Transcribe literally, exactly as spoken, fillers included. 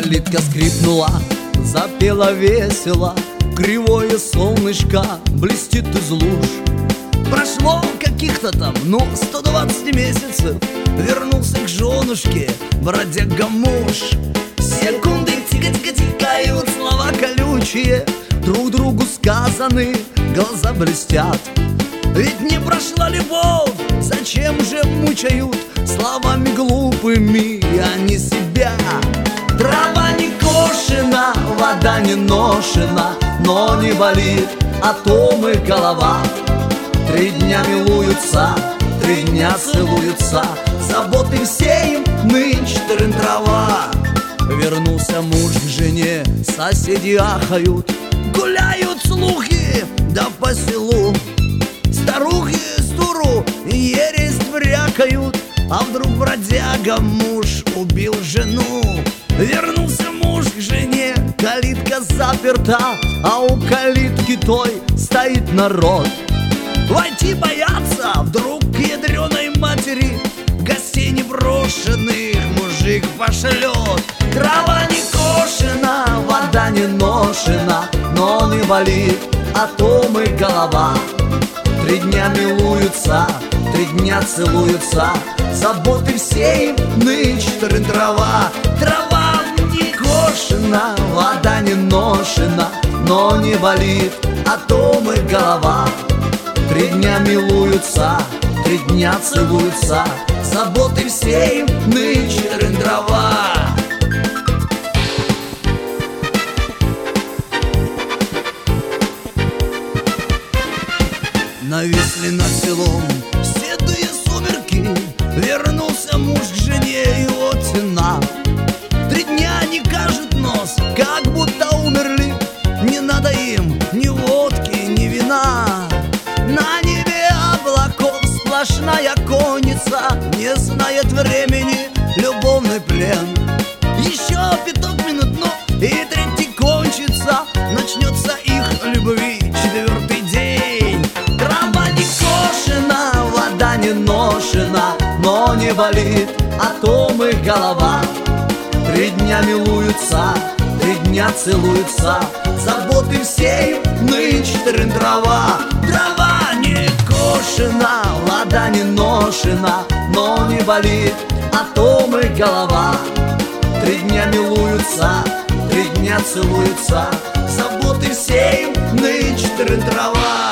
Калитка скрипнула, запела весело, кривое солнышко блестит из луж. Прошло каких-то там, ну, сто двадцать месяцев. Вернулся к женушке бродяга-муж. Секунды тихо-тихо тикают, слова колючие друг другу сказаны, глаза блестят. Ведь не прошла любовь, зачем же мучают словами глупыми они себя? Трава не кошена, вода не ношена, но не болит атом и голова. Три дня милуются, три дня целуются, заботы все им нынче трын-трава. Вернулся муж к жене, соседи ахают, гуляют слухи, да по селу. Старухи с дуру ересь брякают, а вдруг бродяга муж убил жену. Вернулся муж к жене, калитка заперта, а у калитки той стоит народ. Войти боятся, вдруг к ядреной матери гостей непрошенных мужик пошлет. Трава не кошена, вода не ношена, но не болит атом и голова. Три дня милуются, три дня целуются, заботы все им нынче трын-трава. Трава не кошена, вода не ношена, но не болит атом и голова. Три дня милуются, три дня целуются, заботы все им нынче трын-трава. Нависли над селом седые сумерки, вернулся муж к жене, его цена. Три дня не кажут нос, как будто умерли, не надо им ни водки, ни вина. На небе облаков сплошная конница, не знает времени любовный плен. Еще пяток минут, ну и третий кончится, начнется их любви четвертый день. Трава не кошена, вода не ношена, но не болит атом и голова. Три дня милуются, три дня целуются, заботы все им нынче трын-трава. Трава не кошена, вода не ношена, но не болит атом и голова. Три дня милуются, три дня целуются, заботы все им нынче трын-трава.